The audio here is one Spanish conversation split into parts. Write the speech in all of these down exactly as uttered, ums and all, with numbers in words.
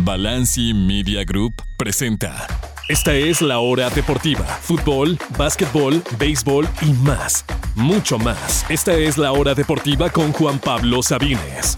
Balanci Media Group presenta. Esta es la hora deportiva. Fútbol, básquetbol, béisbol y más. Mucho más. Esta es la hora deportiva con Juan Pablo Sabines.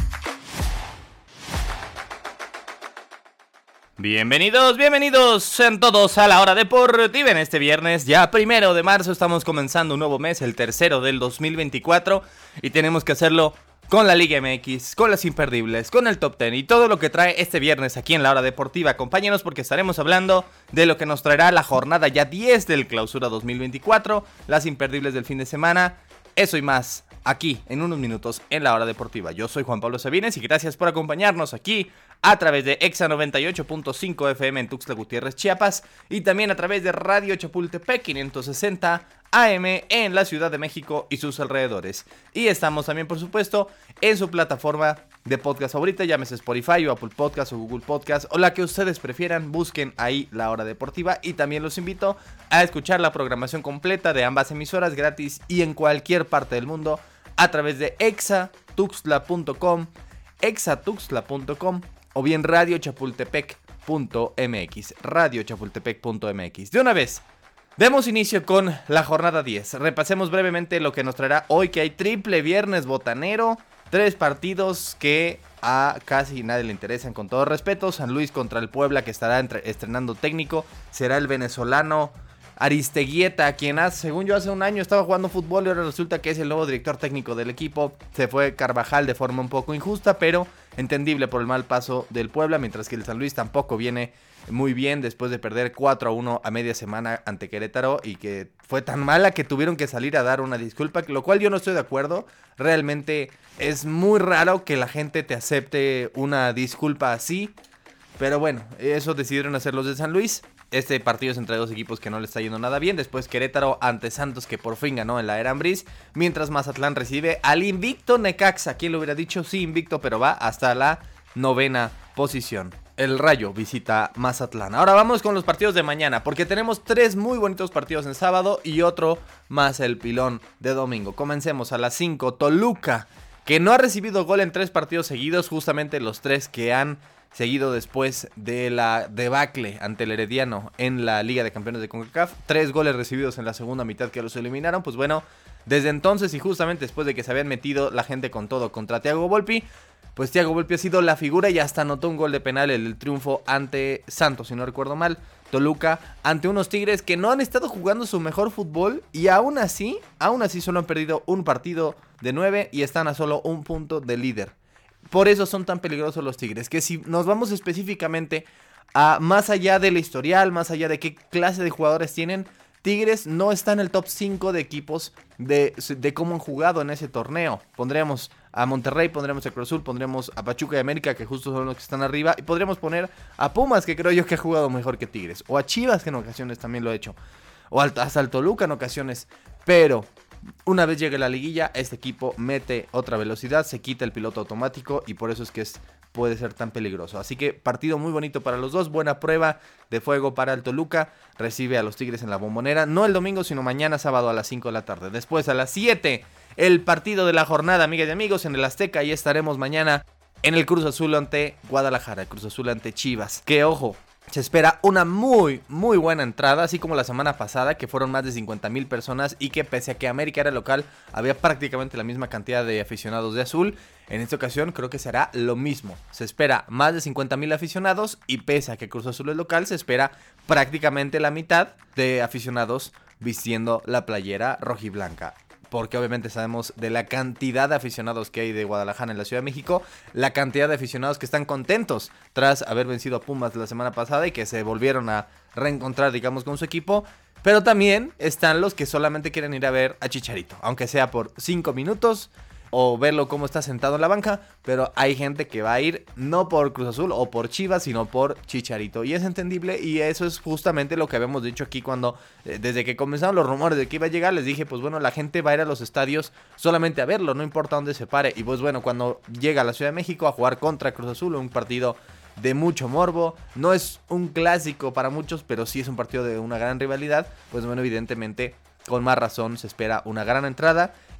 Bienvenidos, bienvenidos sean todos a la hora deportiva. En este viernes, ya primero de marzo, estamos comenzando un nuevo mes, el tercero del dos mil veinticuatro. Y tenemos que hacerlo con la Liga M X, con las imperdibles, con el Top diez y todo lo que trae este viernes aquí en la hora deportiva. Acompáñenos porque estaremos hablando de lo que nos traerá la jornada ya diez del Clausura dos mil veinticuatro, las imperdibles del fin de semana, eso y más aquí en unos minutos en la hora deportiva. Yo soy Juan Pablo Sabines y gracias por acompañarnos aquí a través de Exa noventa y ocho punto cinco F M en Tuxtla Gutiérrez, Chiapas, y también a través de Radio Chapultepec quinientos sesenta A M en la Ciudad de México y sus alrededores. Y estamos también, por supuesto, en su plataforma de podcast favorita, llámese Spotify o Apple Podcast o Google Podcast o la que ustedes prefieran. Busquen ahí la hora deportiva y también los invito a escuchar la programación completa de ambas emisoras gratis y en cualquier parte del mundo a través de exatuxtla punto com, exatuxtla punto com o bien radio chapultepec punto m x, radio chapultepec punto m x. De una vez, demos inicio con la jornada diez. Repasemos brevemente lo que nos traerá hoy, que hay triple viernes botanero, tres partidos que a casi nadie le interesan, con todo respeto. San Luis contra el Puebla, que estará entre, estrenando técnico, será el venezolano Aristeguieta, quien hace, según yo hace un año estaba jugando fútbol y ahora resulta que es el nuevo director técnico del equipo. Se fue Carvajal de forma un poco injusta, pero entendible por el mal paso del Puebla, mientras que el San Luis tampoco viene muy bien después de perder cuatro a uno a media semana ante Querétaro, y que fue tan mala que tuvieron que salir a dar una disculpa, lo cual yo no estoy de acuerdo. Realmente es muy raro que la gente te acepte una disculpa así, pero bueno, eso decidieron hacer los de San Luis. Este partido es entre dos equipos que no le está yendo nada bien. Después Querétaro ante Santos, que por fin ganó en la era Ambriz, mientras Mazatlán recibe al invicto Necaxa. ¿Quién lo hubiera dicho? Sí, invicto, pero va hasta la novena posición. El Rayo visita Mazatlán. Ahora vamos con los partidos de mañana, porque tenemos tres muy bonitos partidos en sábado y otro más el pilón de domingo. Comencemos a las cinco. Toluca, que no ha recibido gol en tres partidos seguidos, justamente los tres que han seguido después de la debacle ante el Herediano en la Liga de Campeones de CONCACAF. Tres goles recibidos en la segunda mitad que los eliminaron. Pues bueno, desde entonces y justamente después de que se habían metido la gente con todo contra Thiago Volpi, pues Thiago Volpi ha sido la figura y hasta anotó un gol de penal en el triunfo ante Santos, si no recuerdo mal. Toluca ante unos Tigres que no han estado jugando su mejor fútbol y aún así, aún así solo han perdido un partido de nueve y están a solo un punto de líder. Por eso son tan peligrosos los Tigres, que si nos vamos específicamente a más allá del historial, más allá de qué clase de jugadores tienen, Tigres no está en el top cinco de equipos de, de cómo han jugado en ese torneo. Pondríamos a Monterrey, pondríamos a Cruz Azul, pondríamos a Pachuca y América, que justo son los que están arriba, y podríamos poner a Pumas, que creo yo que ha jugado mejor que Tigres, o a Chivas, que en ocasiones también lo ha hecho, o hasta al Toluca en ocasiones, pero una vez llegue la liguilla, este equipo mete otra velocidad, se quita el piloto automático y por eso es que es, puede ser tan peligroso. Así que partido muy bonito para los dos, buena prueba de fuego para el Toluca. Recibe a los Tigres en la Bombonera, no el domingo, sino mañana sábado a las cinco de la tarde. Después a las siete, el partido de la jornada, amigas y amigos, en el Azteca. Y estaremos mañana en el Cruz Azul ante Guadalajara, el Cruz Azul ante Chivas. Que ojo, se espera una muy, muy buena entrada, así como la semana pasada, que fueron más de cincuenta mil personas y que pese a que América era local, había prácticamente la misma cantidad de aficionados de azul. En esta ocasión creo que será lo mismo. Se espera más de cincuenta mil aficionados y pese a que Cruz Azul es local, se espera prácticamente la mitad de aficionados vistiendo la playera rojiblanca. Porque obviamente sabemos de la cantidad de aficionados que hay de Guadalajara en la Ciudad de México, la cantidad de aficionados que están contentos tras haber vencido a Pumas la semana pasada y que se volvieron a reencontrar, digamos, con su equipo. Pero también están los que solamente quieren ir a ver a Chicharito, aunque sea por cinco minutos o verlo cómo está sentado en la banca, pero hay gente que va a ir no por Cruz Azul o por Chivas, sino por Chicharito, y es entendible, y eso es justamente lo que habíamos dicho aquí cuando, eh, desde que comenzaron los rumores de que iba a llegar, les dije, pues bueno, la gente va a ir a los estadios solamente a verlo, no importa dónde se pare, y pues bueno, cuando llega a la Ciudad de México a jugar contra Cruz Azul, un partido de mucho morbo, no es un clásico para muchos, pero sí es un partido de una gran rivalidad, pues bueno, evidentemente, con más razón se espera una gran entrada.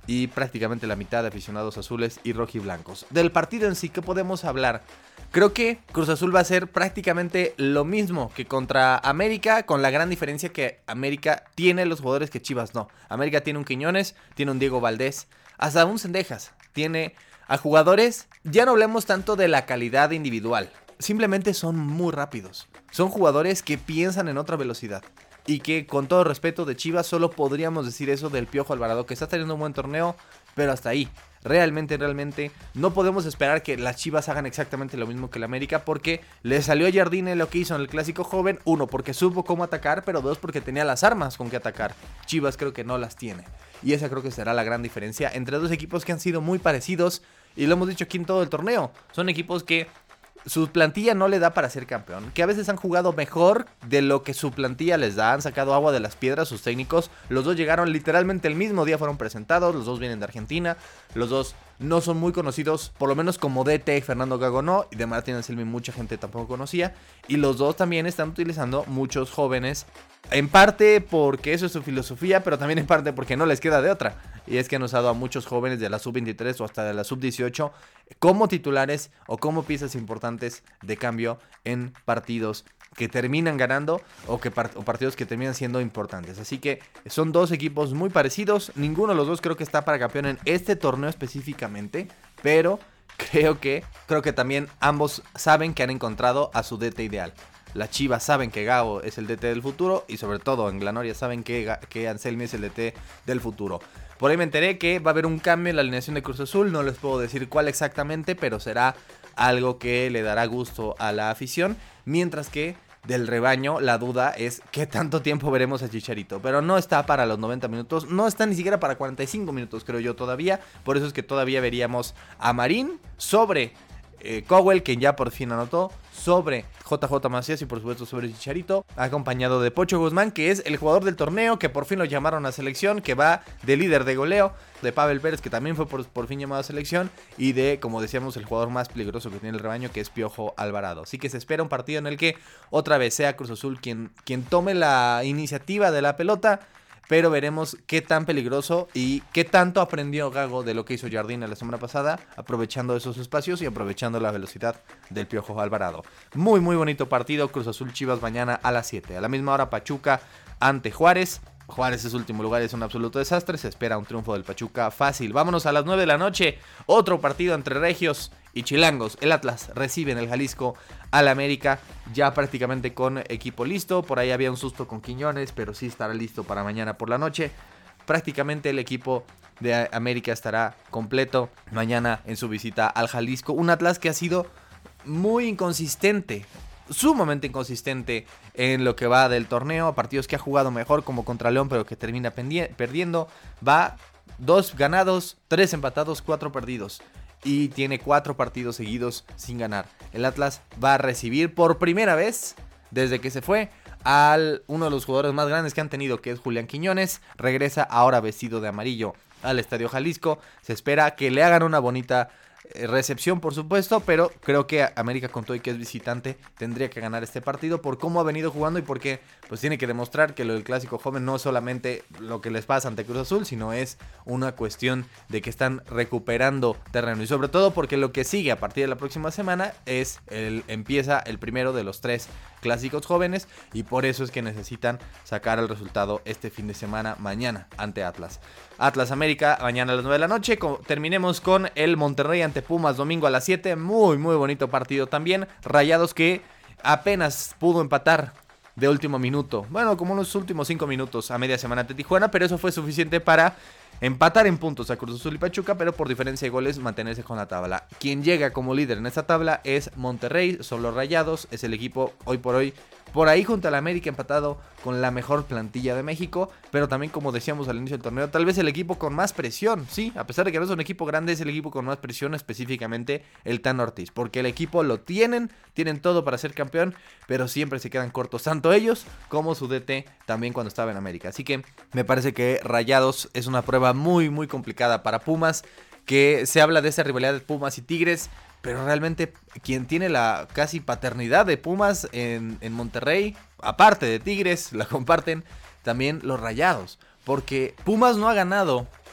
y prácticamente la mitad de aficionados azules y rojiblancos. Del partido en sí, ¿qué podemos hablar? Creo que Cruz Azul va a hacer prácticamente lo mismo que contra América, con la gran diferencia que América tiene los jugadores que Chivas no. América tiene un Quiñones, tiene un Diego Valdés, hasta un Cendejas. Tiene a jugadores, ya no hablemos tanto de la calidad individual, simplemente son muy rápidos. Son jugadores que piensan en otra velocidad. Y que con todo respeto de Chivas solo podríamos decir eso del Piojo Alvarado, que está teniendo un buen torneo, pero hasta ahí. Realmente, realmente no podemos esperar que las Chivas hagan exactamente lo mismo que el América, porque le salió a Jardine lo que hizo en el Clásico Joven. Uno, porque supo cómo atacar, pero dos, porque tenía las armas con que atacar. Chivas creo que no las tiene. Y esa creo que será la gran diferencia entre dos equipos que han sido muy parecidos. Y lo hemos dicho aquí en todo el torneo. Son equipos que su plantilla no le da para ser campeón, que a veces han jugado mejor de lo que su plantilla les da, han sacado agua de las piedras sus técnicos. Los dos llegaron literalmente el mismo día, fueron presentados, los dos vienen de Argentina, los dos no son muy conocidos, por lo menos como D T, Fernando Gago no, y de Martín Anselmi mucha gente tampoco conocía, y los dos también están utilizando muchos jóvenes, en parte porque eso es su filosofía, pero también en parte porque no les queda de otra, y es que han usado a muchos jóvenes de la sub veintitrés o hasta de la sub dieciocho como titulares o como piezas importantes de cambio en partidos que terminan ganando o, que part- o partidos que terminan siendo importantes. Así que son dos equipos muy parecidos. Ninguno de los dos creo que está para campeón en este torneo específicamente, pero creo que, creo que también ambos saben que han encontrado a su D T ideal. Las Chivas saben que Gago es el D T del futuro y sobre todo en Glanoria saben que, que Anselmi es el D T del futuro. Por ahí me enteré que va a haber un cambio en la alineación de Cruz Azul, no les puedo decir cuál exactamente, pero será algo que le dará gusto a la afición, mientras que del rebaño la duda es qué tanto tiempo veremos a Chicharito, pero no está para los noventa minutos, no está ni siquiera para cuarenta y cinco minutos creo yo todavía, por eso es que todavía veríamos a Marín sobre eh, Cowell, quien ya por fin anotó, sobre J J Macías y por supuesto sobre Chicharito, acompañado de Pocho Guzmán, que es el jugador del torneo, que por fin lo llamaron a selección, que va de líder de goleo, de Pavel Pérez, que también fue por, por fin llamado a selección, y de, como decíamos, el jugador más peligroso que tiene el rebaño, que es Piojo Alvarado. Así que se espera un partido en el que otra vez sea Cruz Azul quien, quien tome la iniciativa de la pelota, pero veremos qué tan peligroso y qué tanto aprendió Gago de lo que hizo Jardine la semana pasada, aprovechando esos espacios y aprovechando la velocidad del Piojo Alvarado. Muy, muy bonito partido. Cruz Azul Chivas mañana a las siete. A la misma hora Pachuca ante Juárez. Juárez es último lugar, es un absoluto desastre. Se espera un triunfo del Pachuca fácil. Vámonos a las nueve de la noche. Otro partido entre regios y chilangos. El Atlas recibe en el Jalisco al América, ya prácticamente con equipo listo. Por ahí había un susto con Quiñones, pero sí estará listo para mañana por la noche. Prácticamente el equipo de América estará completo mañana en su visita al Jalisco. Un Atlas que ha sido muy inconsistente, sumamente inconsistente en lo que va del torneo. A partidos que ha jugado mejor, como contra León, pero que termina perdiendo. Va dos ganados, tres empatados, cuatro perdidos. Y tiene cuatro partidos seguidos sin ganar. El Atlas va a recibir por primera vez desde que se fue al uno de los jugadores más grandes que han tenido, que es Julián Quiñones. Regresa ahora vestido de amarillo al Estadio Jalisco. Se espera que le hagan una bonita recepción, por supuesto, pero creo que América, con todo y que es visitante, tendría que ganar este partido por cómo ha venido jugando y porque pues tiene que demostrar que lo del Clásico Joven no es solamente lo que les pasa ante Cruz Azul, sino es una cuestión de que están recuperando terreno, y sobre todo porque lo que sigue a partir de la próxima semana es el empieza el primero de los tres Clásicos Jóvenes, y por eso es que necesitan sacar el resultado este fin de semana, mañana ante Atlas. Atlas América mañana a las nueve de la noche. Terminemos con el Monterrey ante Pumas domingo a las siete. Muy muy bonito partido también. Rayados que apenas pudo empatar de último minuto, bueno, como unos últimos cinco minutos a media semana ante Tijuana, pero eso fue suficiente para empatar en puntos a Cruz Azul y Pachuca, pero por diferencia de goles mantenerse con la tabla. Quien llega como líder en esta tabla es Monterrey, son los Rayados, es el equipo hoy por hoy por ahí junto al América, empatado con la mejor plantilla de México, pero también, como decíamos al inicio del torneo, tal vez el equipo con más presión, sí, a pesar de que no es un equipo grande, es el equipo con más presión, específicamente el Tan Ortiz, porque el equipo lo tienen, tienen todo para ser campeón, pero siempre se quedan cortos, tanto ellos como su D T también cuando estaba en América. Así que me parece que Rayados es una prueba muy muy complicada para Pumas, que se habla de esa rivalidad de Pumas y Tigres, pero realmente quien tiene la casi paternidad de Pumas en, en Monterrey, aparte de Tigres, la comparten también los Rayados, porque Pumas no ha ganado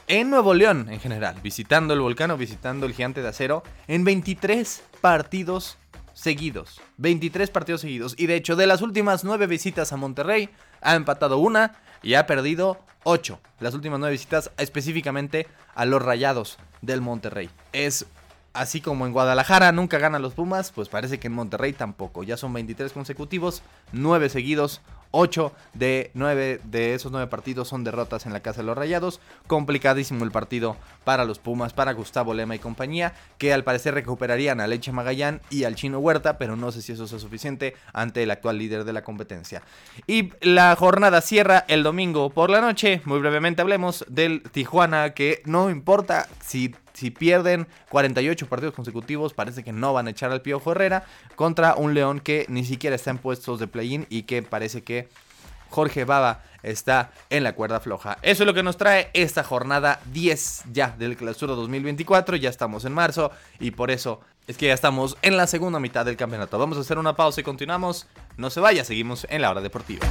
en Nuevo León en general, visitando el Volcán o visitando el Gigante de Acero, en veintitrés partidos seguidos. veintitrés partidos seguidos. Y de hecho, de las últimas nueve visitas a Monterrey, ha empatado una y ha perdido ocho. Las últimas nueve visitas específicamente a los Rayados del Monterrey. Es así como en Guadalajara nunca ganan los Pumas, pues parece que en Monterrey tampoco. Ya son veintitrés consecutivos, nueve seguidos. ocho de nueve de esos nueve partidos son derrotas en la casa de los Rayados. Complicadísimo el partido para los Pumas, para Gustavo Lema y compañía, que al parecer recuperarían a Leche Magallán y al Chino Huerta, pero no sé si eso sea suficiente ante el actual líder de la competencia. Y la jornada cierra el domingo por la noche. Muy brevemente hablemos del Tijuana, que no importa si... Si pierden cuarenta y ocho partidos consecutivos, parece que no van a echar al Piojo Herrera contra un León que ni siquiera está en puestos de play-in y que parece que Jorge Baba está en la cuerda floja. Eso es lo que nos trae esta jornada diez ya del Clausura dos mil veinticuatro. Ya estamos en marzo y por eso es que ya estamos en la segunda mitad del campeonato. Vamos a hacer una pausa y continuamos. No se vaya, seguimos en La Hora Deportiva.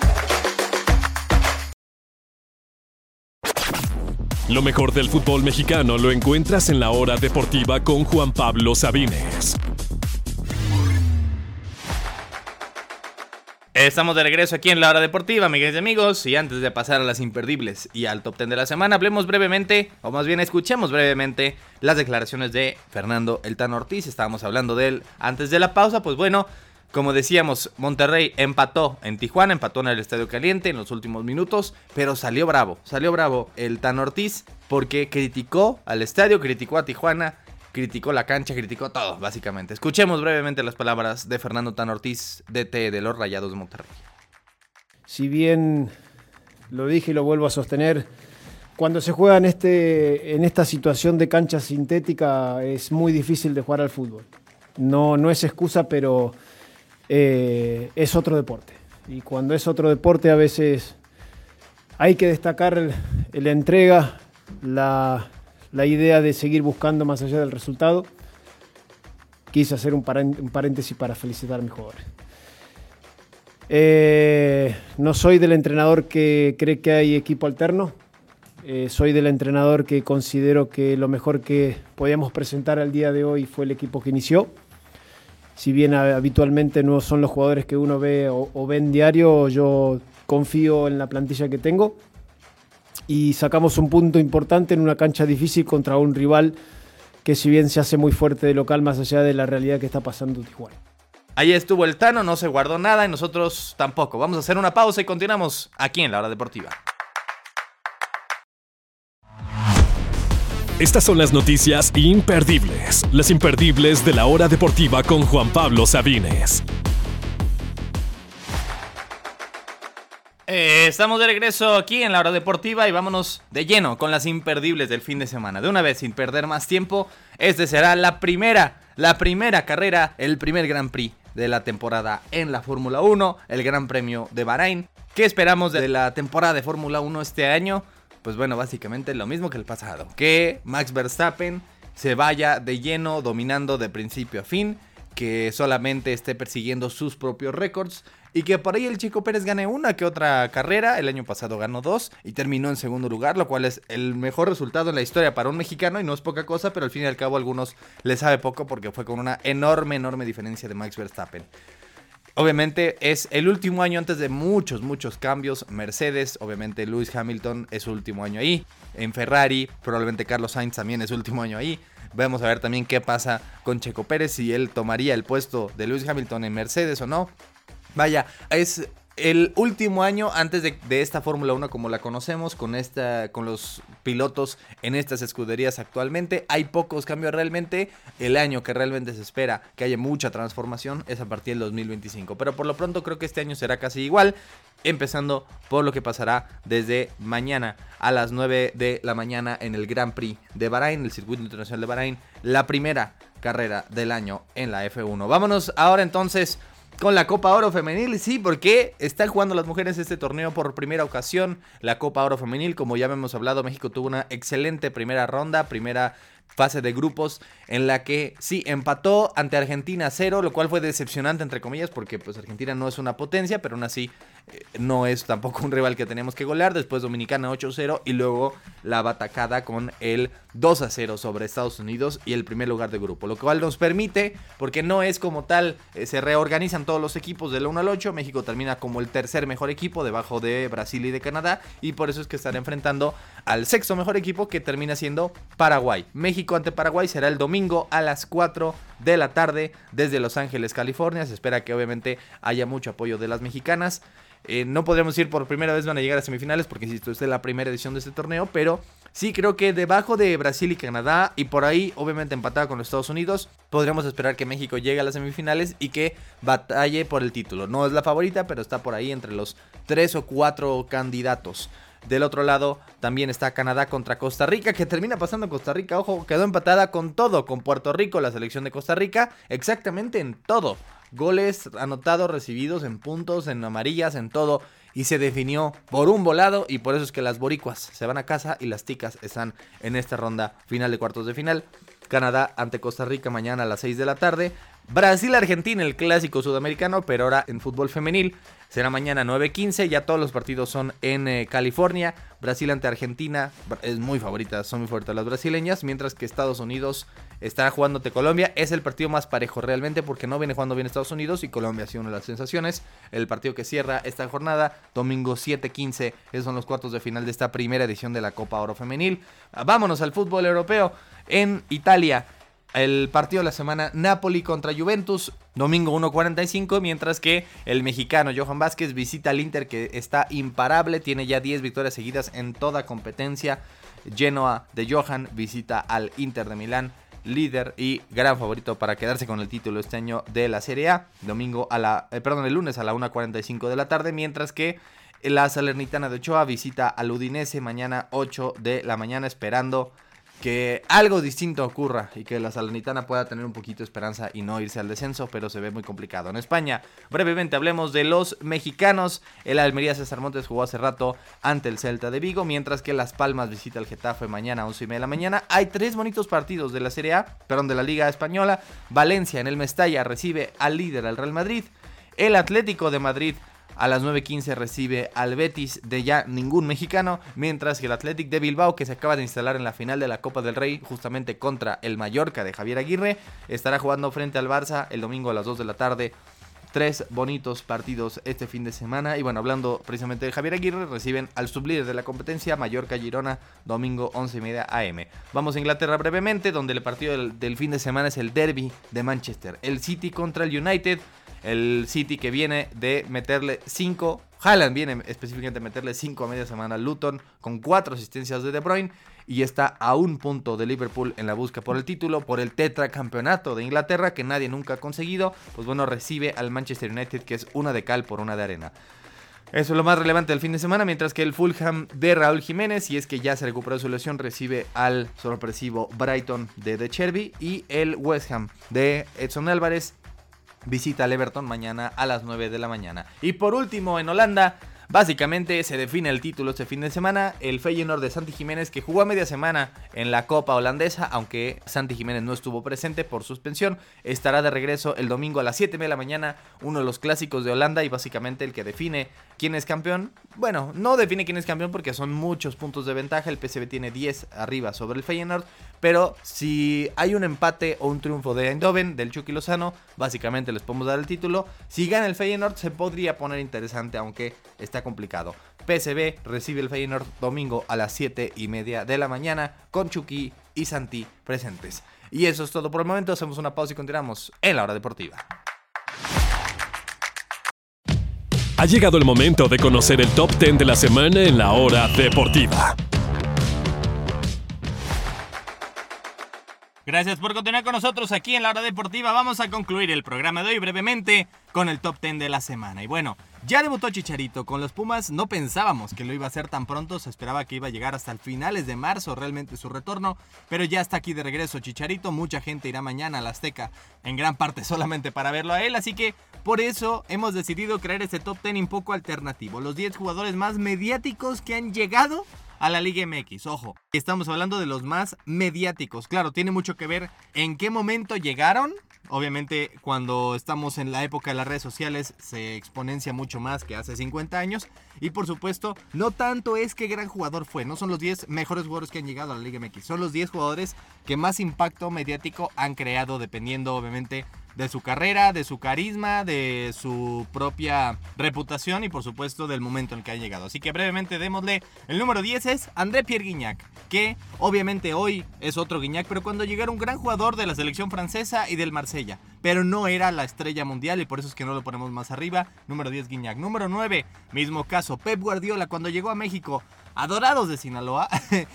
Lo mejor del fútbol mexicano lo encuentras en La Hora Deportiva con Juan Pablo Sabines. Estamos de regreso aquí en La Hora Deportiva, amigas y amigos, y antes de pasar a las imperdibles y al top ten de la semana, hablemos brevemente, o más bien escuchemos brevemente las declaraciones de Fernando El Tan Ortiz. Estábamos hablando de él antes de la pausa. Pues bueno, como decíamos, Monterrey empató en Tijuana, empató en el Estadio Caliente en los últimos minutos, pero salió bravo, salió bravo el Tan Ortiz porque criticó al estadio, criticó a Tijuana, criticó la cancha, criticó todo, básicamente. Escuchemos brevemente las palabras de Fernando Tan Ortiz, D T de los Rayados de Monterrey. Si bien lo dije y lo vuelvo a sostener, cuando se juega en, este, en esta situación de cancha sintética es muy difícil de jugar al fútbol. No, no es excusa, pero... Eh, es otro deporte, y cuando es otro deporte a veces hay que destacar el, la entrega, la, la idea de seguir buscando más allá del resultado. Quise hacer un, parén, un paréntesis para felicitar a mis jugadores. Eh, no soy del entrenador que cree que hay equipo alterno, eh, soy del entrenador que considero que lo mejor que podíamos presentar al día de hoy fue el equipo que inició. Si bien habitualmente no son los jugadores que uno ve o, o ve en diario, yo confío en la plantilla que tengo y sacamos un punto importante en una cancha difícil contra un rival que si bien se hace muy fuerte de local, más allá de la realidad que está pasando Tijuana. Ahí estuvo el Tano, no se guardó nada y nosotros tampoco. Vamos a hacer una pausa y continuamos aquí en La Hora Deportiva. Estas son las noticias imperdibles, las imperdibles de La Hora Deportiva con Juan Pablo Sabines. Eh, estamos de regreso aquí en La Hora Deportiva y vámonos de lleno con las imperdibles del fin de semana. De una vez, sin perder más tiempo, este será la primera, la primera carrera, el primer Gran Prix de la temporada en la Fórmula uno, el Gran Premio de Bahrein. ¿Qué esperamos de la temporada de Fórmula uno este año? Pues bueno, básicamente lo mismo que el pasado, que Max Verstappen se vaya de lleno dominando de principio a fin, que solamente esté persiguiendo sus propios récords y que por ahí el Checo Pérez gane una que otra carrera. El año pasado ganó dos y terminó en segundo lugar, lo cual es el mejor resultado en la historia para un mexicano y no es poca cosa, pero al fin y al cabo a algunos les sabe poco porque fue con una enorme, enorme diferencia de Max Verstappen. Obviamente es el último año antes de muchos, muchos cambios. Mercedes, obviamente Lewis Hamilton es su último año ahí. En Ferrari, probablemente Carlos Sainz también es su último año ahí. Vamos a ver también qué pasa con Checo Pérez, si él tomaría el puesto de Lewis Hamilton en Mercedes o no. Vaya, es el último año antes de, de esta Fórmula uno como la conocemos, con, esta, con los pilotos en estas escuderías actualmente. Hay pocos cambios realmente. El año que realmente se espera que haya mucha transformación es a partir del dos mil veinticinco. Pero por lo pronto creo que este año será casi igual, empezando por lo que pasará desde mañana a las nueve de la mañana en el Grand Prix de Bahrein, el Circuito Internacional de Bahrein, la primera carrera del año en la F uno. Vámonos ahora entonces con la Copa Oro Femenil, sí, porque están jugando las mujeres este torneo por primera ocasión, la Copa Oro Femenil. Como ya hemos hablado, México tuvo una excelente primera ronda, primera fase de grupos en la que sí empató ante Argentina cero, lo cual fue decepcionante entre comillas porque pues Argentina no es una potencia, pero aún así eh, no es tampoco un rival que tenemos que golear. Después Dominicana ocho cero y luego la batacada con el dos a cero sobre Estados Unidos y el primer lugar de grupo, lo cual nos permite, porque no es como tal, eh, se reorganizan todos los equipos del uno al ocho, México termina como el tercer mejor equipo debajo de Brasil y de Canadá, y por eso es que estará enfrentando al sexto mejor equipo, que termina siendo Paraguay. México ante Paraguay será el domingo a las cuatro de la tarde desde Los Ángeles, California. Se espera que obviamente haya mucho apoyo de las mexicanas. Eh, no podremos decir por primera vez van a llegar a semifinales porque insisto, esta es la primera edición de este torneo, pero sí creo que debajo de Brasil y Canadá y por ahí obviamente empatada con los Estados Unidos, podríamos esperar que México llegue a las semifinales y que batalle por el título. No es la favorita, pero está por ahí entre los tres o cuatro candidatos. Del otro lado también está Canadá contra Costa Rica, que termina pasando Costa Rica. Ojo, quedó empatada con todo, con Puerto Rico, la selección de Costa Rica, exactamente en todo. Goles anotados, recibidos, en puntos, en amarillas, en todo. Y se definió por un volado, y por eso es que las boricuas se van a casa y las ticas están en esta ronda final de cuartos de final. Canadá ante Costa Rica mañana a las seis de la tarde. Brasil-Argentina, el clásico sudamericano, pero ahora en fútbol femenil. Será mañana nueve quince, ya todos los partidos son en eh, California. Brasil ante Argentina, es muy favorita, son muy fuertes las brasileñas, mientras que Estados Unidos estará jugando ante Colombia. Es el partido más parejo realmente porque no viene jugando bien Estados Unidos y Colombia ha sido una de las sensaciones. El partido que cierra esta jornada, domingo siete quince, esos son los cuartos de final de esta primera edición de la Copa Oro Femenil. Vámonos al fútbol europeo. En Italia, el partido de la semana, Napoli contra Juventus, domingo uno cuarenta y cinco, mientras que el mexicano Johan Vázquez visita al Inter, que está imparable, tiene ya diez victorias seguidas en toda competencia. Genoa de Johan visita al Inter de Milán, líder y gran favorito para quedarse con el título este año de la Serie A, domingo a la, eh, perdón, el lunes a la una cuarenta y cinco de la tarde, mientras que la Salernitana de Ochoa visita al Udinese mañana ocho de la mañana, esperando que algo distinto ocurra y que la Salernitana pueda tener un poquito de esperanza y no irse al descenso, pero se ve muy complicado. En España, brevemente hablemos de los mexicanos. El Almería César Montes jugó hace rato ante el Celta de Vigo, mientras que Las Palmas visita al Getafe mañana a once y media de la mañana. Hay tres bonitos partidos de la Serie A, perdón, de la Liga Española. Valencia en el Mestalla recibe al líder, al Real Madrid. El Atlético de Madrid a las nueve quince recibe al Betis de ya ningún mexicano, mientras que el Athletic de Bilbao, que se acaba de instalar en la final de la Copa del Rey justamente contra el Mallorca de Javier Aguirre, estará jugando frente al Barça el domingo a las dos de la tarde. Tres bonitos partidos este fin de semana. Y bueno, hablando precisamente de Javier Aguirre, reciben al sublíder de la competencia, Mallorca Girona, domingo once y media a eme. Vamos a Inglaterra brevemente, donde el partido del, del fin de semana es el derby de Manchester. El City contra el United. El City que viene de meterle cinco, Haaland viene específicamente de meterle cinco a media semana al Luton con cuatro asistencias de De Bruyne y está a un punto de Liverpool en la busca por el título, por el tetracampeonato de Inglaterra que nadie nunca ha conseguido. Pues bueno, recibe al Manchester United, que es una de cal por una de arena. Eso es lo más relevante del fin de semana, mientras que el Fulham de Raúl Jiménez, y es que ya se recuperó de su lesión, recibe al sorpresivo Brighton de De Cherby, y el West Ham de Edson Álvarez visita al Everton mañana a las nueve de la mañana. Y por último, en Holanda, básicamente se define el título este fin de semana. El Feyenoord de Santi Jiménez, que jugó a media semana en la Copa Holandesa, aunque Santi Jiménez no estuvo presente por suspensión, estará de regreso el domingo a las siete de la mañana, uno de los clásicos de Holanda y básicamente el que define quién es campeón. Bueno, no define quién es campeón porque son muchos puntos de ventaja. El P S V tiene diez arriba sobre el Feyenoord, pero si hay un empate o un triunfo de Eindhoven, del Chucky Lozano, básicamente les podemos dar el título. Si gana el Feyenoord se podría poner interesante, aunque está complicado. P S V recibe el Feyenoord domingo a las siete y media de la mañana con Chucky y Santi presentes. Y eso es todo por el momento. Hacemos una pausa y continuamos en la hora deportiva. Ha llegado el momento de conocer el top diez de la semana en la hora deportiva. Gracias por continuar con nosotros aquí en la hora deportiva. Vamos a concluir el programa de hoy brevemente con el top diez de la semana. Y bueno, ya debutó Chicharito con los Pumas. No pensábamos que lo iba a hacer tan pronto. Se esperaba que iba a llegar hasta el finales de marzo realmente su retorno. Pero ya está aquí de regreso Chicharito. Mucha gente irá mañana a la Azteca, en gran parte solamente para verlo a él. Así que por eso hemos decidido crear este top diez un poco alternativo. Los diez jugadores más mediáticos que han llegado a la Liga M X. Ojo, estamos hablando de los más mediáticos. Claro, tiene mucho que ver en qué momento llegaron. Obviamente, cuando estamos en la época de las redes sociales se exponencia mucho más que hace cincuenta años. Y por supuesto, no tanto es qué gran jugador fue. No son los diez mejores jugadores que han llegado a la Liga M X. Son los diez jugadores que más impacto mediático han creado, dependiendo obviamente de su carrera, de su carisma, de su propia reputación y por supuesto del momento en el que han llegado. Así que brevemente démosle. El número diez es André Pierre Gignac, que obviamente hoy es otro Gignac, pero cuando llegó era un gran jugador de la selección francesa y del Marsella, pero no era la estrella mundial y por eso es que no lo ponemos más arriba. Número diez, Gignac. Número nueve, mismo caso, Pep Guardiola. Cuando llegó a México, Adorados de Sinaloa,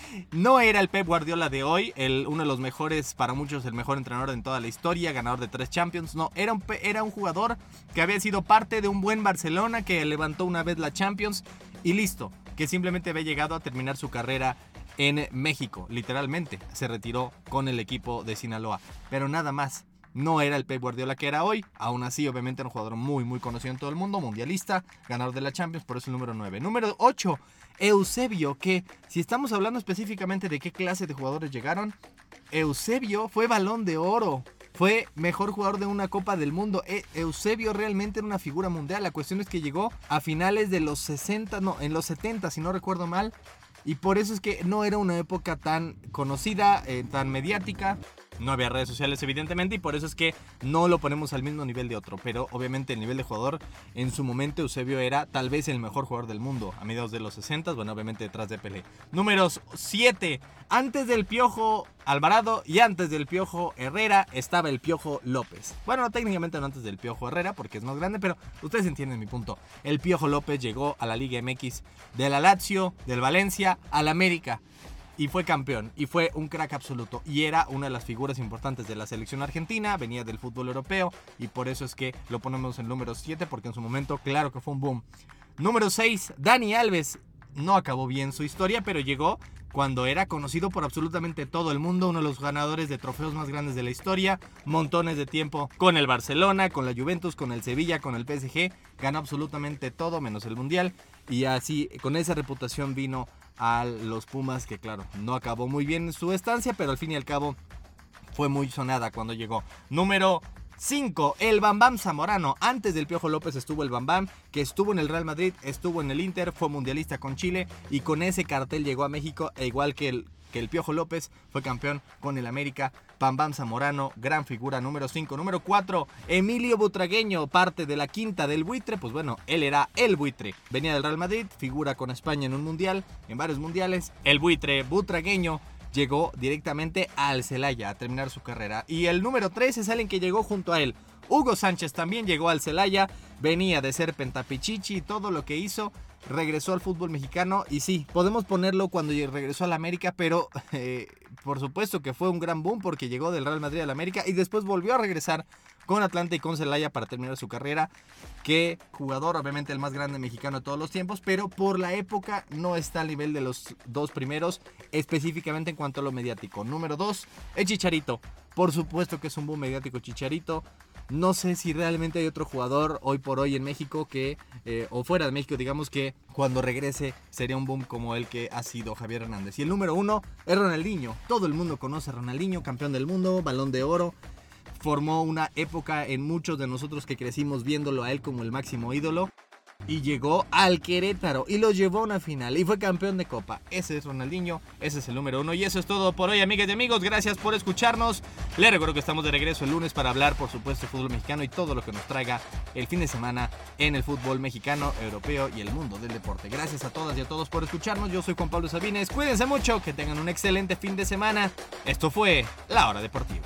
no era el Pep Guardiola de hoy, el, uno de los mejores, para muchos el mejor entrenador en toda la historia, ganador de tres Champions. No, era un, era un jugador que había sido parte de un buen Barcelona, que levantó una vez la Champions y listo, que simplemente había llegado a terminar su carrera en México. Literalmente se retiró con el equipo de Sinaloa, pero nada más. No era el Pep Guardiola que era hoy. Aún así, obviamente era un jugador muy muy conocido en todo el mundo, mundialista, ganador de la Champions, por eso el número nueve. Número ocho, Eusebio, que si estamos hablando específicamente de qué clase de jugadores llegaron, Eusebio fue Balón de Oro, fue mejor jugador de una Copa del Mundo. E- Eusebio realmente era una figura mundial. La cuestión es que llegó a finales de los sesenta, no, en los setenta, si no recuerdo mal, y por eso es que no era una época tan conocida, eh, tan mediática. No había redes sociales evidentemente y por eso es que no lo ponemos al mismo nivel de otro. Pero obviamente el nivel de jugador en su momento Eusebio era tal vez el mejor jugador del mundo a mediados de los sesenta, bueno obviamente detrás de Pelé. Números siete. Antes del Piojo Alvarado y antes del Piojo Herrera estaba el Piojo López. Bueno, técnicamente no antes del Piojo Herrera porque es más grande, pero ustedes entienden mi punto. El Piojo López llegó a la Liga M X de la Lazio, del Valencia, al América. Y fue campeón, y fue un crack absoluto, y era una de las figuras importantes de la selección argentina, venía del fútbol europeo, y por eso es que lo ponemos en número siete, porque en su momento, claro que fue un boom. Número seis, Dani Alves. No acabó bien su historia, pero llegó cuando era conocido por absolutamente todo el mundo, uno de los ganadores de trofeos más grandes de la historia, montones de tiempo con el Barcelona, con la Juventus, con el Sevilla, con el P S G, ganó absolutamente todo menos el Mundial, y así con esa reputación vino a los Pumas, que claro, no acabó muy bien su estancia, pero al fin y al cabo fue muy sonada cuando llegó. Número cinco, el Bam Bam Zamorano. Antes del Piojo López estuvo el Bam Bam, que estuvo en el Real Madrid, estuvo en el Inter, fue mundialista con Chile y con ese cartel llegó a México, e igual que el, que el Piojo López fue campeón con el América. Bam Bam Zamorano, gran figura. Número cinco. Número cuatro, Emilio Butragueño, parte de la quinta del Buitre. Pues bueno, él era el Buitre. Venía del Real Madrid, figura con España en un mundial, en varios mundiales. El Buitre Butragueño llegó directamente al Celaya a terminar su carrera. Y el número tres es alguien que llegó junto a él. Hugo Sánchez también llegó al Celaya, venía de ser pentapichichi y todo lo que hizo, regresó al fútbol mexicano y sí, podemos ponerlo cuando regresó a la América, pero eh, por supuesto que fue un gran boom porque llegó del Real Madrid a la América y después volvió a regresar con Atlanta y con Celaya para terminar su carrera. Qué jugador, obviamente el más grande mexicano de todos los tiempos, pero por la época no está al nivel de los dos primeros, específicamente en cuanto a lo mediático. Número dos, el Chicharito. Por supuesto que es un boom mediático Chicharito. No sé si realmente hay otro jugador hoy por hoy en México que, eh, o fuera de México, digamos, que cuando regrese sería un boom como el que ha sido Javier Hernández. Y el número uno es Ronaldinho. Todo el mundo conoce a Ronaldinho, campeón del mundo, Balón de Oro. Formó una época en muchos de nosotros que crecimos viéndolo a él como el máximo ídolo. Y llegó al Querétaro y lo llevó a una final y fue campeón de Copa. Ese es Ronaldinho, ese es el número uno. Y eso es todo por hoy, amigas y amigos. Gracias por escucharnos. Les recuerdo que estamos de regreso el lunes para hablar, por supuesto, de fútbol mexicano y todo lo que nos traiga el fin de semana en el fútbol mexicano, europeo y el mundo del deporte. Gracias a todas y a todos por escucharnos. Yo soy Juan Pablo Sabines. Cuídense mucho, que tengan un excelente fin de semana. Esto fue La Hora Deportiva.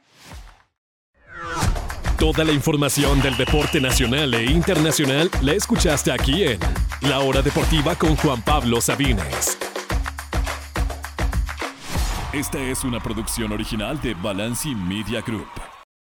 Toda la información del deporte nacional e internacional la escuchaste aquí en La Hora Deportiva con Juan Pablo Sabines. Esta es una producción original de Balanci Media Group.